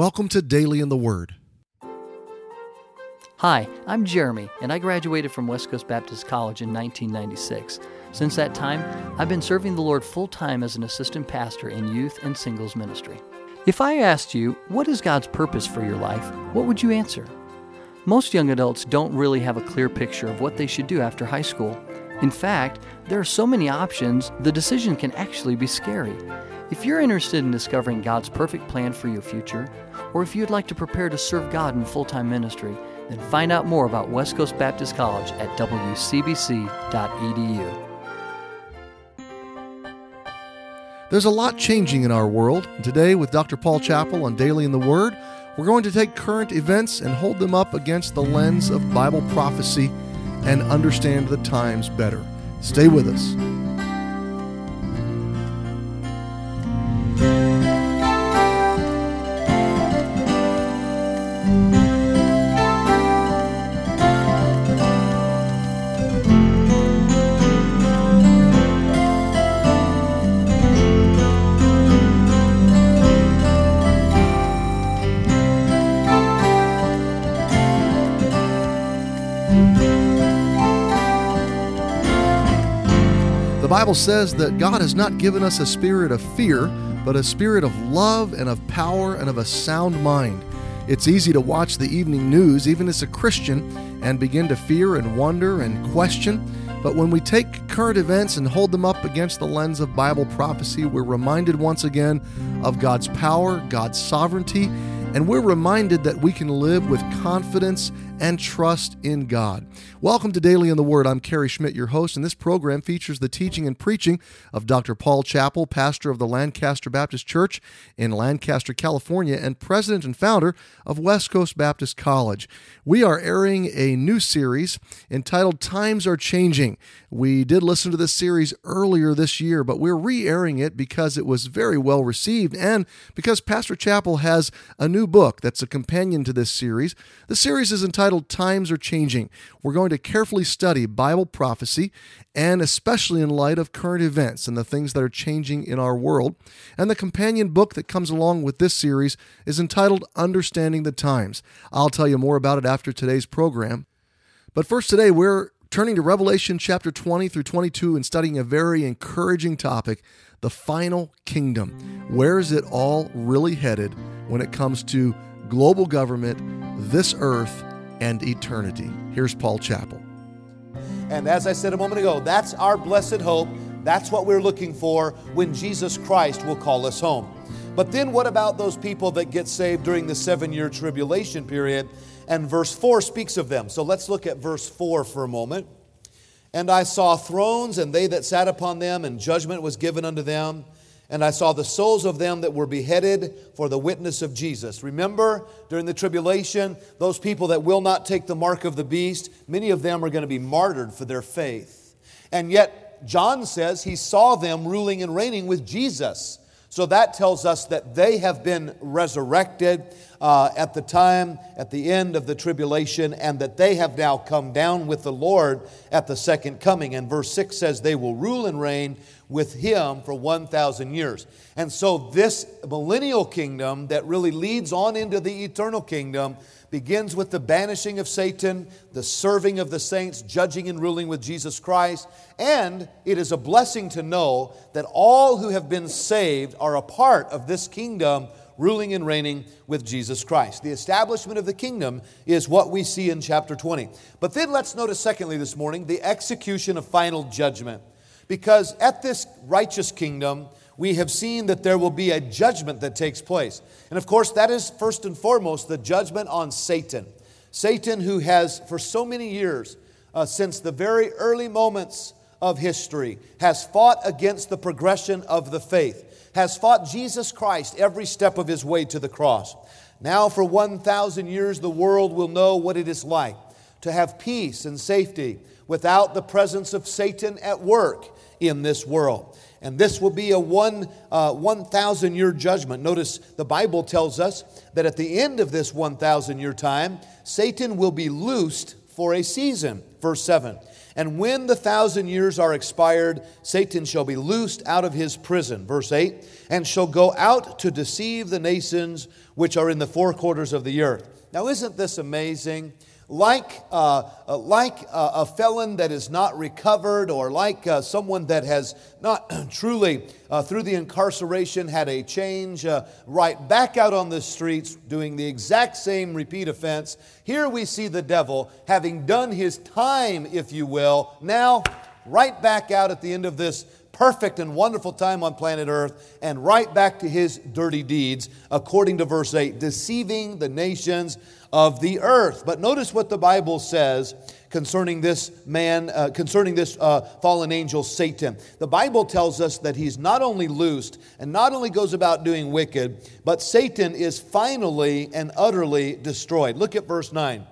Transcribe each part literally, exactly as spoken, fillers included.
Welcome to Daily in the Word. Hi, I'm Jeremy, and I graduated from West Coast Baptist College in nineteen ninety-six. Since that time, I've been serving the Lord full-time as an assistant pastor in youth and singles ministry. If I asked you, what is God's purpose for your life, what would you answer? Most young adults don't really have a clear picture of what they should do after high school. In fact, there are so many options, the decision can actually be scary. If you're interested in discovering God's perfect plan for your future, or if you'd like to prepare to serve God in full-time ministry, then find out more about West Coast Baptist College at w c b c dot e d u. There's a lot changing in our world. Today, with Doctor Paul Chappell on Daily in the Word, we're going to take current events and hold them up against the lens of Bible prophecy and understand the times better. Stay with us. The Bible says that God has not given us a spirit of fear, but a spirit of love and of power and of a sound mind. It's easy to watch the evening news, even as a Christian, and begin to fear and wonder and question. But when we take current events and hold them up against the lens of Bible prophecy, we're reminded once again of God's power, God's sovereignty, and we're reminded that we can live with confidence and trust in God. Welcome to Daily in the Word. I'm Kerry Schmidt, your host, and this program features the teaching and preaching of Doctor Paul Chappell, pastor of the Lancaster Baptist Church in Lancaster, California, and president and founder of West Coast Baptist College. We are airing a new series entitled Times Are Changing. We did listen to this series earlier this year, but we're re-airing it because it was very well received and because Pastor Chappell has a new book that's a companion to this series. The series is entitled Times Are Changing. We're going to carefully study Bible prophecy, and especially in light of current events and the things that are changing in our world. And the companion book that comes along with this series is entitled Understanding the Times. I'll tell you more about it after today's program. But first today, we're turning to Revelation chapter twenty through twenty-two and studying a very encouraging topic, the final kingdom. Where is it all really headed when it comes to global government, this earth, and eternity? Here's Paul Chappell. And as I said a moment ago, that's our blessed hope. That's what we're looking for when Jesus Christ will call us home. But then what about those people that get saved during the seven-year tribulation period? And verse four speaks of them. So let's look at verse four for a moment. And I saw thrones, and they that sat upon them, and judgment was given unto them. And I saw the souls of them that were beheaded for the witness of Jesus. Remember, during the tribulation, those people that will not take the mark of the beast, many of them are going to be martyred for their faith. And yet, John says he saw them ruling and reigning with Jesus. So that tells us that they have been resurrected uh, at the time, at the end of the tribulation, and that they have now come down with the Lord at the second coming. And verse six says they will rule and reign with Him for one thousand years. And so this millennial kingdom that really leads on into the eternal kingdom begins with the banishing of Satan, the serving of the saints, judging and ruling with Jesus Christ. And it is a blessing to know that all who have been saved are a part of this kingdom, ruling and reigning with Jesus Christ. The establishment of the kingdom is what we see in chapter twenty. But then let's notice secondly this morning, the execution of final judgment. Because at this righteous kingdom, we have seen that there will be a judgment that takes place. And of course, that is first and foremost the judgment on Satan. Satan, who has for so many years, uh, since the very early moments of history, has fought against the progression of the faith, has fought Jesus Christ every step of His way to the cross. Now for one thousand years, the world will know what it is like to have peace and safety without the presence of Satan at work in this world. And this will be a one, uh, one thousand year judgment. Notice the Bible tells us that at the end of this one thousand year time, Satan will be loosed for a season. Verse seven. And when the thousand years are expired, Satan shall be loosed out of his prison. Verse eight. And shall go out to deceive the nations which are in the four quarters of the earth. Now, isn't this amazing? Like, uh, uh, like uh, a felon that is not recovered, or like uh, someone that has not truly, uh, through the incarceration, had a change, uh, right back out on the streets doing the exact same repeat offense. Here we see the devil having done his time, if you will, now right back out at the end of this perfect and wonderful time on planet Earth, and right back to his dirty deeds, according to verse eight, deceiving the nations of the earth. But notice what the Bible says concerning this man, uh, concerning this uh, fallen angel, Satan. The Bible tells us that he's not only loosed and not only goes about doing wicked, but Satan is finally and utterly destroyed. Look at verse nine.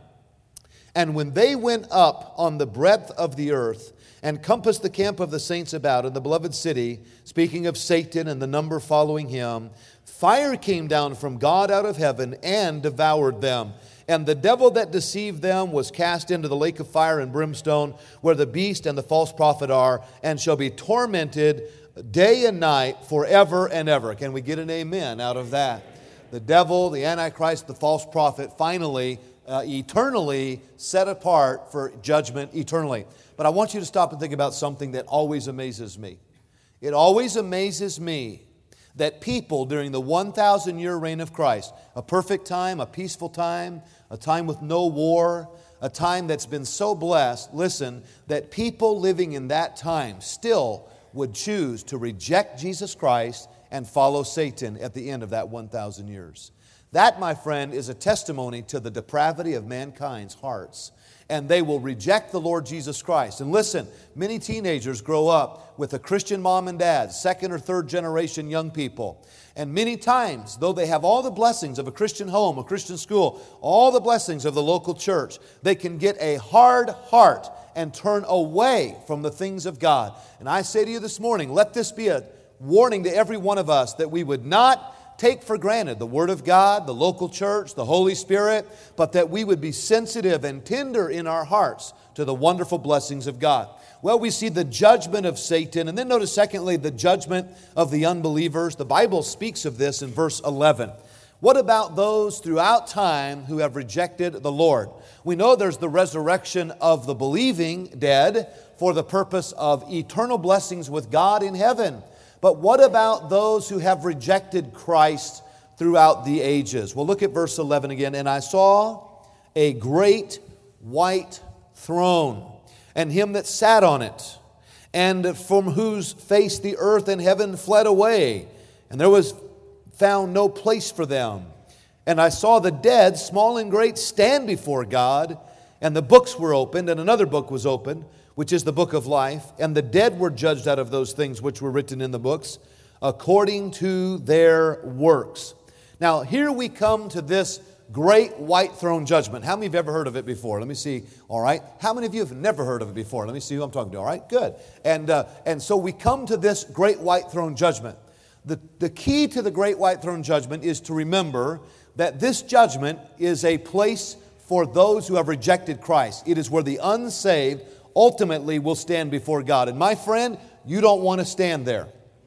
And when they went up on the breadth of the earth, and compassed the camp of the saints about in the beloved city, speaking of Satan and the number following him, fire came down from God out of heaven and devoured them. And the devil that deceived them was cast into the lake of fire and brimstone, where the beast and the false prophet are, and shall be tormented day and night forever and ever. Can we get an amen out of that? The devil, the Antichrist, the false prophet, finally, uh, eternally set apart for judgment eternally. But I want you to stop and think about something that always amazes me. It always amazes me that people during the one thousand year reign of Christ, a perfect time, a peaceful time, a time with no war, a time that's been so blessed, listen, that people living in that time still would choose to reject Jesus Christ and follow Satan at the end of that one thousand years. That, my friend, is a testimony to the depravity of mankind's hearts. And they will reject the Lord Jesus Christ. And listen, many teenagers grow up with a Christian mom and dad, second or third generation young people. And many times, though they have all the blessings of a Christian home, a Christian school, all the blessings of the local church, they can get a hard heart and turn away from the things of God. And I say to you this morning, let this be a warning to every one of us that we would not take for granted the Word of God, the local church, the Holy Spirit, but that we would be sensitive and tender in our hearts to the wonderful blessings of God. Well, we see the judgment of Satan, and then notice secondly, the judgment of the unbelievers. The Bible speaks of this in verse eleven. What about those throughout time who have rejected the Lord? We know there's the resurrection of the believing dead for the purpose of eternal blessings with God in heaven. But what about those who have rejected Christ throughout the ages? Well, look at verse eleven again. And I saw a great white throne, and him that sat on it, and from whose face the earth and heaven fled away, and there was found no place for them. And I saw the dead, small and great, stand before God, and the books were opened, and another book was opened, which is the book of life, and the dead were judged out of those things which were written in the books, according to their works. Now, here we come to this great white throne judgment. How many of you have ever heard of it before? Let me see. All right. How many of you have never heard of it before? Let me see who I'm talking to. All right. Good. And uh, and so we come to this great white throne judgment. The, the key to the great white throne judgment is to remember that this judgment is a place for those who have rejected Christ. It is where the unsaved ultimately will stand before God. And my friend, you don't want to stand there.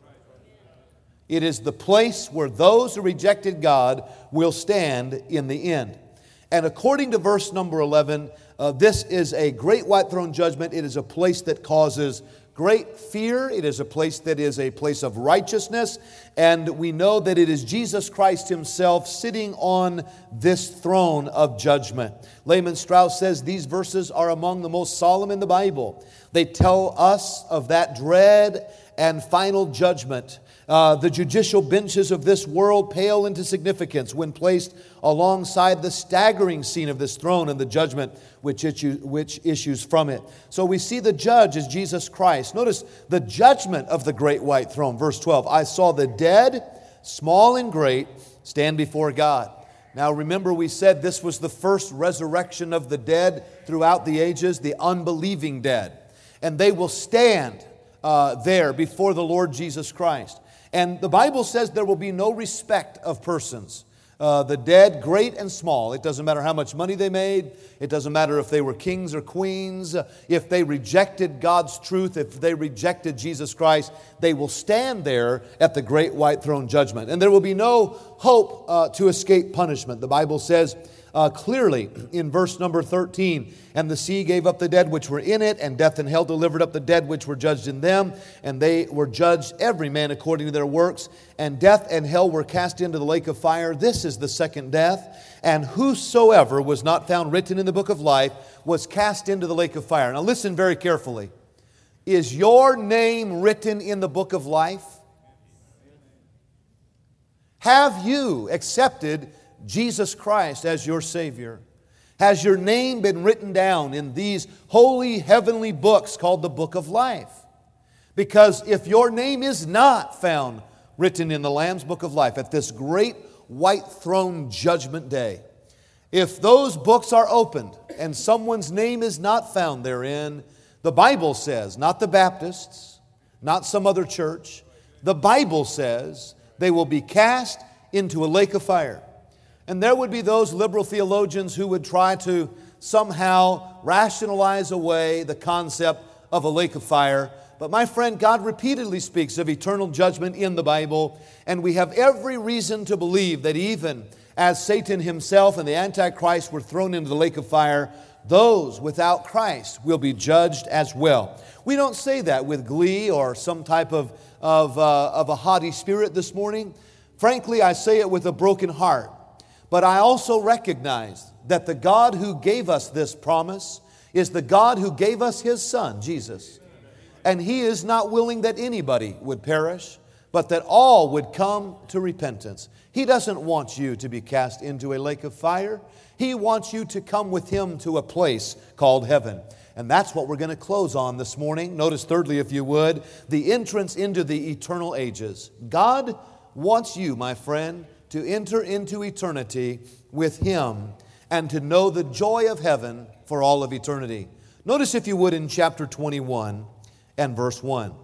It is the place where those who rejected God will stand in the end. And according to verse number eleven, uh, this is a great white throne judgment. It is a place that causes great fear. It is a place that is a place of righteousness. And we know that it is Jesus Christ Himself sitting on this throne of judgment. Lehman Strauss says these verses are among the most solemn in the Bible. They tell us of that dread and final judgment. Uh, the judicial benches of this world pale into significance when placed alongside the staggering scene of this throne and the judgment which, issue, which issues from it. So we see the judge as Jesus Christ. Notice the judgment of the great white throne. Verse twelve, I saw the dead, small and great, stand before God. Now remember, we said this was the first resurrection of the dead throughout the ages, the unbelieving dead. And they will stand uh, there before the Lord Jesus Christ. And the Bible says there will be no respect of persons. Uh, the dead, great and small. It doesn't matter how much money they made. It doesn't matter if they were kings or queens. If they rejected God's truth, if they rejected Jesus Christ, they will stand there at the great white throne judgment. And there will be no hope uh, to escape punishment. The Bible says uh, clearly in verse number thirteen, and the sea gave up the dead which were in it, and death and hell delivered up the dead which were judged in them, and they were judged every man according to their works, and death and hell were cast into the lake of fire. This is the second death, and whosoever was not found written in the book of life was cast into the lake of fire. Now listen very carefully. Is your name written in the book of life? Have you accepted Jesus Christ as your Savior? Has your name been written down in these holy heavenly books called the book of life? Because if your name is not found written in the Lamb's book of life at this great white throne judgment day, if those books are opened and someone's name is not found therein, the Bible says, not the Baptists, not some other church, the Bible says they will be cast into a lake of fire. And there would be those liberal theologians who would try to somehow rationalize away the concept of a lake of fire. But my friend, God repeatedly speaks of eternal judgment in the Bible, and we have every reason to believe that even as Satan himself and the Antichrist were thrown into the lake of fire, those without Christ will be judged as well. We don't say that with glee or some type of, of, uh, of a haughty spirit this morning. Frankly, I say it with a broken heart. But I also recognize that the God who gave us this promise is the God who gave us His Son, Jesus. And He is not willing that anybody would perish, but that all would come to repentance. He doesn't want you to be cast into a lake of fire. He wants you to come with Him to a place called heaven. And that's what we're going to close on this morning. Notice thirdly, if you would, the entrance into the eternal ages. God wants you, my friend, to enter into eternity with Him and to know the joy of heaven for all of eternity. Notice, if you would, in chapter twenty-one and verse one.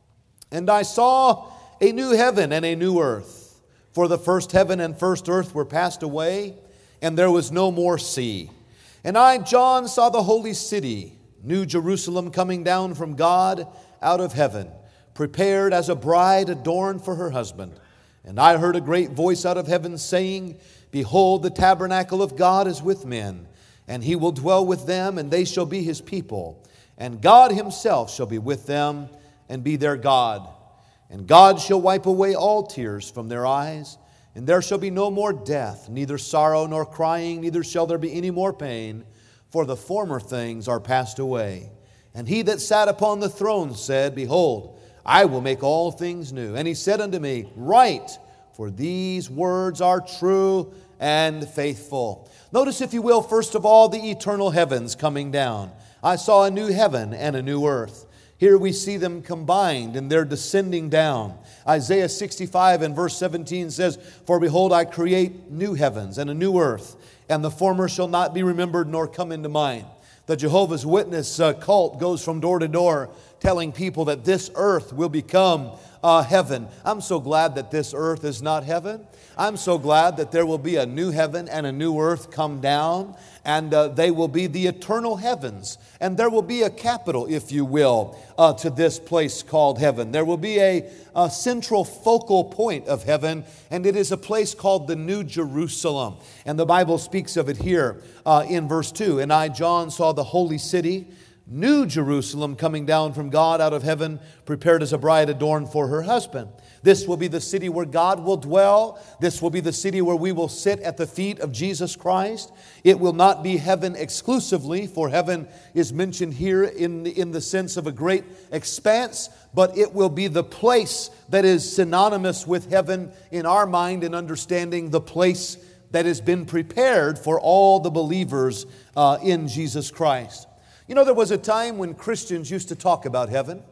And I saw a new heaven and a new earth, for the first heaven and first earth were passed away, and there was no more sea. And I, John, saw the holy city, New Jerusalem, coming down from God out of heaven, prepared as a bride adorned for her husband. And I heard a great voice out of heaven saying, Behold, the tabernacle of God is with men, and He will dwell with them, and they shall be His people. And God Himself shall be with them, and be their God. And God shall wipe away all tears from their eyes, and there shall be no more death, neither sorrow nor crying, neither shall there be any more pain, for the former things are passed away. And He that sat upon the throne said, Behold, I will make all things new. And He said unto me, Write, for these words are true and faithful. Notice, if you will, first of all, the eternal heavens coming down. I saw a new heaven and a new earth. Here we see them combined, and they're descending down. Isaiah sixty-five and verse seventeen says, For behold, I create new heavens and a new earth, and the former shall not be remembered nor come into mind. The Jehovah's Witness uh, cult goes from door to door telling people that this earth will become uh, heaven. I'm so glad that this earth is not heaven. I'm so glad that there will be a new heaven and a new earth come down, and uh, they will be the eternal heavens. And there will be a capital, if you will, uh, to this place called heaven. There will be a, a central focal point of heaven, and it is a place called the New Jerusalem. And the Bible speaks of it here uh, in verse two. And I, John, saw the holy city, New Jerusalem, coming down from God out of heaven, prepared as a bride adorned for her husband. This will be the city where God will dwell. This will be the city where we will sit at the feet of Jesus Christ. It will not be heaven exclusively, for heaven is mentioned here in, in the sense of a great expanse, but it will be the place that is synonymous with heaven in our mind and understanding, the place that has been prepared for all the believers uh, in Jesus Christ. You know, there was a time when Christians used to talk about heaven.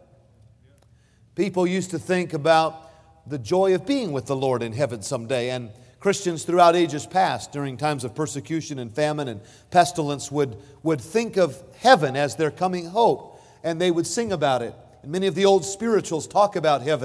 People used to think about the joy of being with the Lord in heaven someday. And Christians throughout ages past, during times of persecution and famine and pestilence, would, would think of heaven as their coming hope. And they would sing about it. And many of the old spirituals talk about heaven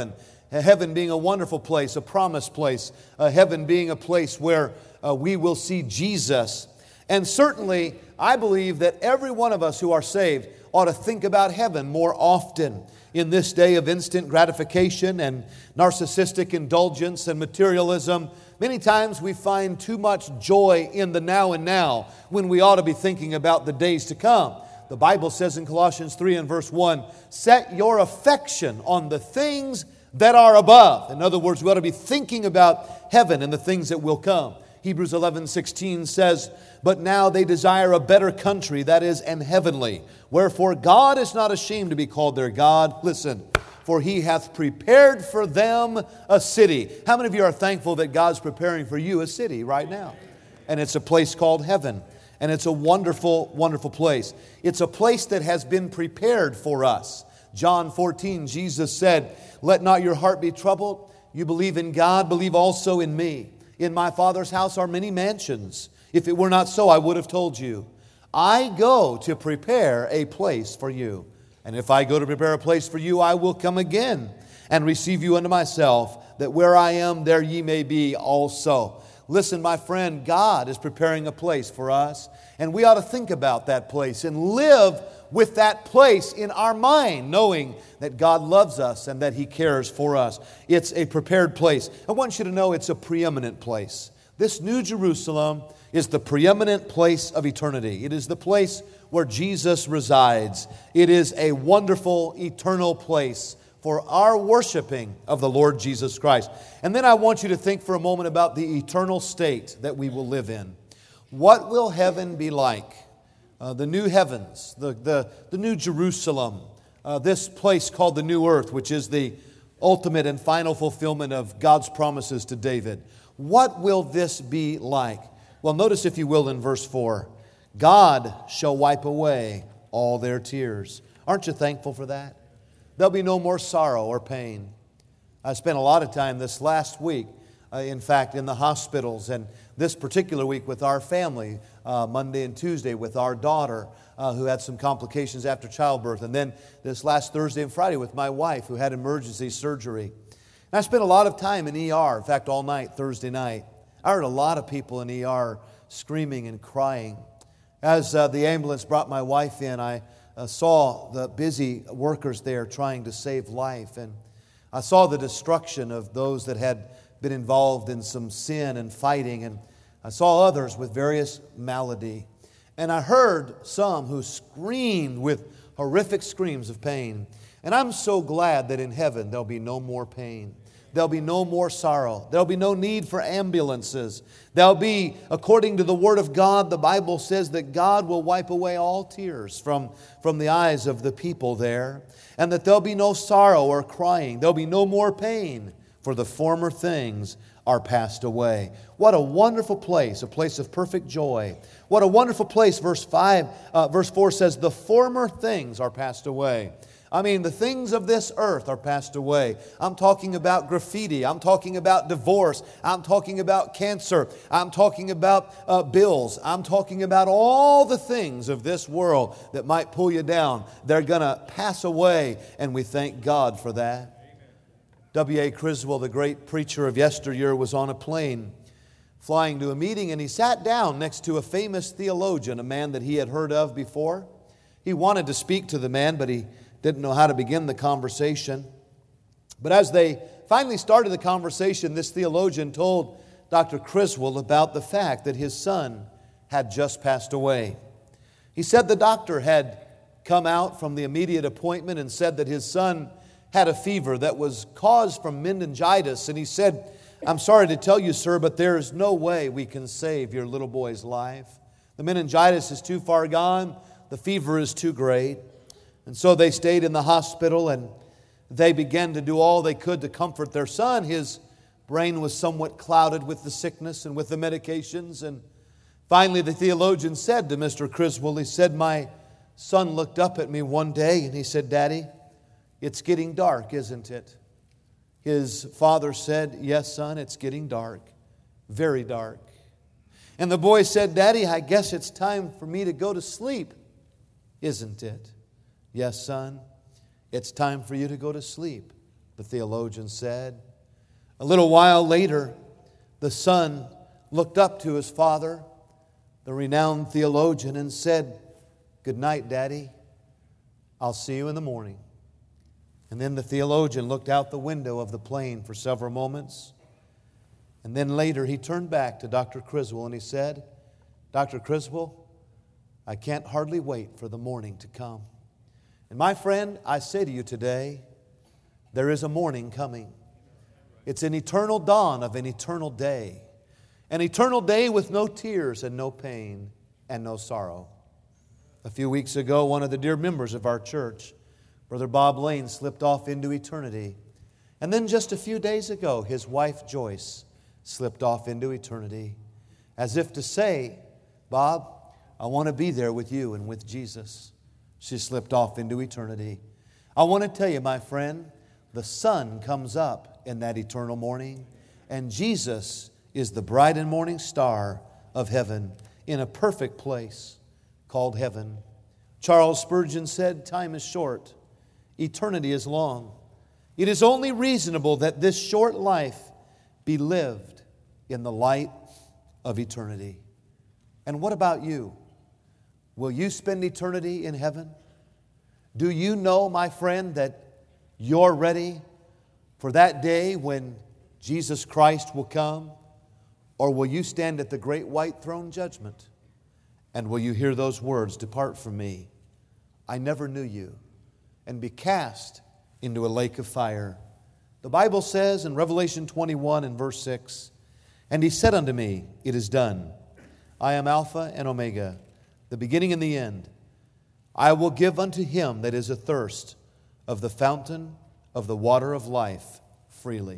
Heaven being a wonderful place, a promised place. Uh, heaven being a place where uh, we will see Jesus. And certainly, I believe that every one of us who are saved ought to think about heaven more often. In this day of instant gratification and narcissistic indulgence and materialism, many times we find too much joy in the now and now when we ought to be thinking about the days to come. The Bible says in Colossians three and verse one, set your affection on the things that are above. In other words, we ought to be thinking about heaven and the things that will come. Hebrews eleven sixteen says, but now they desire a better country, that is, an heavenly. Wherefore God is not ashamed to be called their God. Listen, for He hath prepared for them a city. How many of you are thankful that God's preparing for you a city right now? And it's a place called heaven. And it's a wonderful, wonderful place. It's a place that has been prepared for us. John fourteen, Jesus said, let not your heart be troubled. You believe in God, believe also in me. In my Father's house are many mansions. If it were not so, I would have told you. I go to prepare a place for you. And if I go to prepare a place for you, I will come again and receive you unto myself, that where I am, there ye may be also. Listen, my friend, God is preparing a place for us, and we ought to think about that place and live with that place in our mind, knowing that God loves us and that He cares for us. It's a prepared place. I want you to know it's a preeminent place. This New Jerusalem is the preeminent place of eternity. It is the place where Jesus resides. It is a wonderful, eternal place for our worshiping of the Lord Jesus Christ. And then I want you to think for a moment about the eternal state that we will live in. What will heaven be like? Uh, the new heavens, the, the, the new Jerusalem, uh, this place called the new earth, which is the ultimate and final fulfillment of God's promises to David. What will this be like? Well, notice, if you will, in verse four, God shall wipe away all their tears. Aren't you thankful for that? There'll be no more sorrow or pain. I spent a lot of time this last week, uh, in fact, in the hospitals, and this particular week with our family, uh, Monday and Tuesday with our daughter, uh, who had some complications after childbirth, and then this last Thursday and Friday with my wife, who had emergency surgery. And I spent a lot of time in E R, in fact, all night, Thursday night. I heard a lot of people in E R screaming and crying. As uh, the ambulance brought my wife in, I uh, saw the busy workers there trying to save life. And I saw the destruction of those that had been involved in some sin and fighting. And I saw others with various malady. And I heard some who screamed with horrific screams of pain. And I'm so glad that in heaven there'll be no more pain. There'll be no more sorrow. There'll be no need for ambulances. There'll be, according to the Word of God, the Bible says that God will wipe away all tears from, from the eyes of the people there, and that there'll be no sorrow or crying. There'll be no more pain, for the former things are passed away. What a wonderful place, a place of perfect joy. What a wonderful place, verse five, uh, verse four says, the former things are passed away. I mean, the things of this earth are passed away. I'm talking about graffiti. I'm talking about divorce. I'm talking about cancer. I'm talking about uh, bills. I'm talking about all the things of this world that might pull you down. They're going to pass away, and we thank God for that. W A Criswell, the great preacher of yesteryear, was on a plane flying to a meeting, and he sat down next to a famous theologian, a man that he had heard of before. He wanted to speak to the man, but he didn't know how to begin the conversation. But as they finally started the conversation, this theologian told Doctor Criswell about the fact that his son had just passed away. He said the doctor had come out from the immediate appointment and said that his son had a fever that was caused from meningitis. And he said, I'm sorry to tell you, sir, but there is no way we can save your little boy's life. The meningitis is too far gone. The fever is too great. And so they stayed in the hospital, and they began to do all they could to comfort their son. His brain was somewhat clouded with the sickness and with the medications. And finally the theologian said to Mister Criswell, he said, my son looked up at me one day and he said, Daddy, it's getting dark, isn't it? His father said, yes, son, it's getting dark, very dark. And the boy said, Daddy, I guess it's time for me to go to sleep, isn't it? Yes, son, it's time for you to go to sleep. the theologian said. A little while later, the son looked up to his father, the renowned theologian, and said, "Good night, Daddy. I'll see you in the morning." And then the theologian looked out the window of the plane for several moments. And then later he turned back to Doctor Criswell and he said, "Doctor Criswell, I can't hardly wait for the morning to come." And my friend, I say to you today, there is a morning coming. It's an eternal dawn of an eternal day. An eternal day with no tears and no pain and no sorrow. A few weeks ago, one of the dear members of our church, Brother Bob Lane, slipped off into eternity. And then just a few days ago, his wife Joyce slipped off into eternity. As if to say, "Bob, I want to be there with you and with Jesus." She slipped off into eternity. I want to tell you, my friend, the sun comes up in that eternal morning, and Jesus is the bright and morning star of heaven in a perfect place called heaven. Charles Spurgeon said, "Time is short, eternity is long. It is only reasonable that this short life be lived in the light of eternity." And what about you? Will you spend eternity in heaven? Do you know, my friend, that you're ready for that day when Jesus Christ will come? Or will you stand at the great white throne judgment? And will you hear those words, "Depart from me, I never knew you," and be cast into a lake of fire? The Bible says in Revelation twenty-one and verse six, "And he said unto me, It is done. I am Alpha and Omega, the beginning and the end. I will give unto him that is athirst of the fountain of the water of life freely."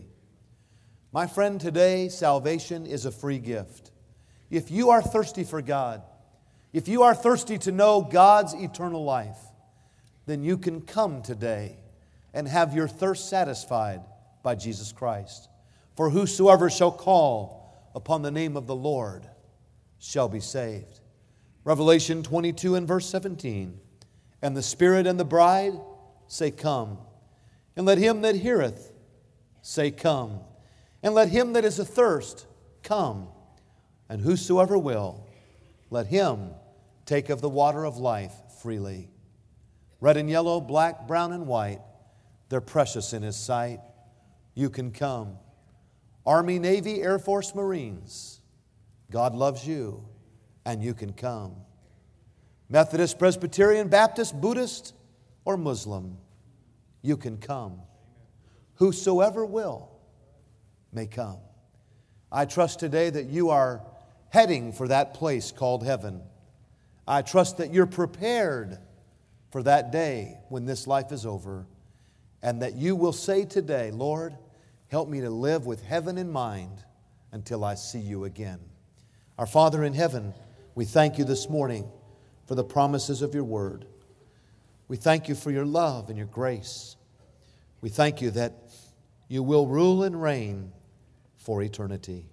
My friend, today salvation is a free gift. If you are thirsty for God, if you are thirsty to know God's eternal life, then you can come today and have your thirst satisfied by Jesus Christ. For whosoever shall call upon the name of the Lord shall be saved. Revelation twenty-two and verse seventeen, "And the Spirit and the bride say, Come. And let him that heareth say, Come. And let him that is athirst come. And whosoever will, let him take of the water of life freely." Red and yellow, black, brown, and white, they're precious in His sight. You can come. Army, Navy, Air Force, Marines, God loves you, and you can come. Methodist, Presbyterian, Baptist, Buddhist, or Muslim, you can come. Whosoever will may come. I trust today that you are heading for that place called heaven. I trust that you're prepared for that day when this life is over, and that you will say today, "Lord, help me to live with heaven in mind until I see you again." Our Father in heaven, we thank you this morning for the promises of your word. We thank you for your love and your grace. We thank you that you will rule and reign for eternity.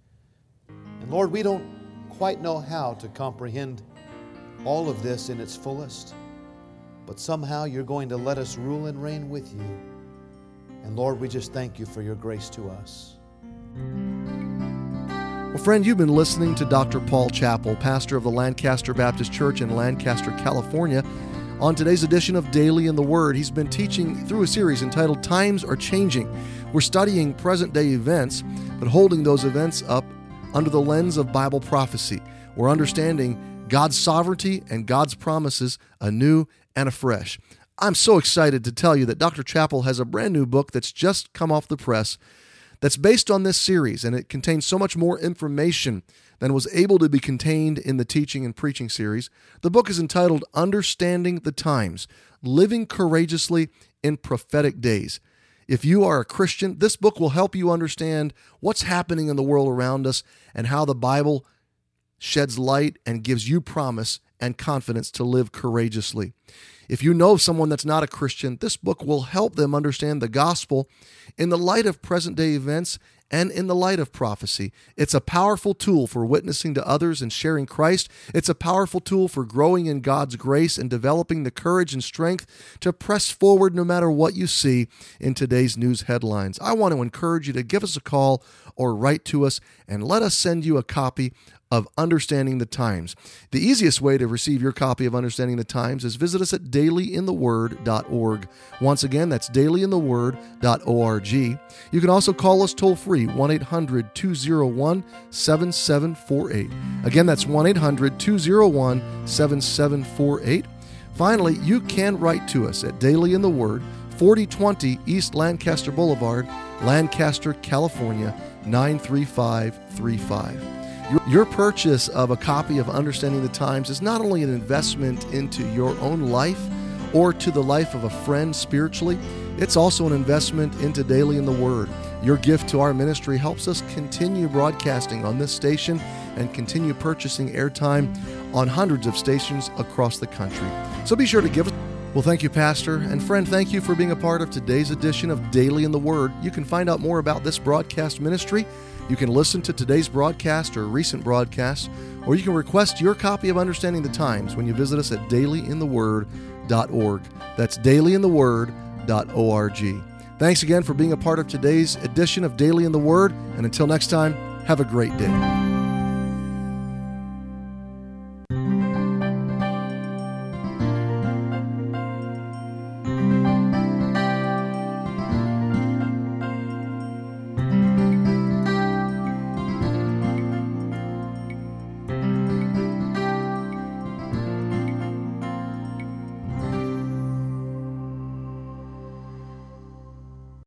And Lord, we don't quite know how to comprehend all of this in its fullest, but somehow you're going to let us rule and reign with you. And Lord, we just thank you for your grace to us. Well, friend, you've been listening to Doctor Paul Chappell, pastor of the Lancaster Baptist Church in Lancaster, California. On today's edition of Daily in the Word, he's been teaching through a series entitled Times Are Changing. We're studying present-day events, but holding those events up under the lens of Bible prophecy. We're understanding God's sovereignty and God's promises anew and afresh. I'm so excited to tell you that Doctor Chappell has a brand new book that's just come off the press that's based on this series, and it contains so much more information than was able to be contained in the teaching and preaching series. The book is entitled Understanding the Times, Living Courageously in Prophetic Days. If you are a Christian, this book will help you understand what's happening in the world around us and how the Bible sheds light and gives you promise and confidence to live courageously. If you know someone that's not a Christian, this book will help them understand the gospel in the light of present-day events and in the light of prophecy. It's a powerful tool for witnessing to others and sharing Christ. It's a powerful tool for growing in God's grace and developing the courage and strength to press forward no matter what you see in today's news headlines. I want to encourage you to give us a call or write to us and let us send you a copy of Understanding the Times. The easiest way to receive your copy of Understanding the Times is visit us at daily in the word dot org. Once again, that's daily in the word dot org. You can also call us toll-free, one eight hundred two oh one seven seven four eight. Again, that's one eight hundred two oh one seven seven four eight. Finally, you can write to us at Daily in the Word, forty twenty East Lancaster Boulevard, Lancaster, California, nine three five three five. Your purchase of a copy of Understanding the Times is not only an investment into your own life or to the life of a friend spiritually, it's also an investment into Daily in the Word. Your gift to our ministry helps us continue broadcasting on this station and continue purchasing airtime on hundreds of stations across the country. So be sure to give us. Well, thank you, Pastor. And friend, thank you for being a part of today's edition of Daily in the Word. You can find out more about this broadcast ministry. You can listen to today's broadcast or recent broadcasts, or you can request your copy of Understanding the Times when you visit us at daily in the word dot org. That's daily in the word dot org. Thanks again for being a part of today's edition of Daily in the Word, and until next time, have a great day.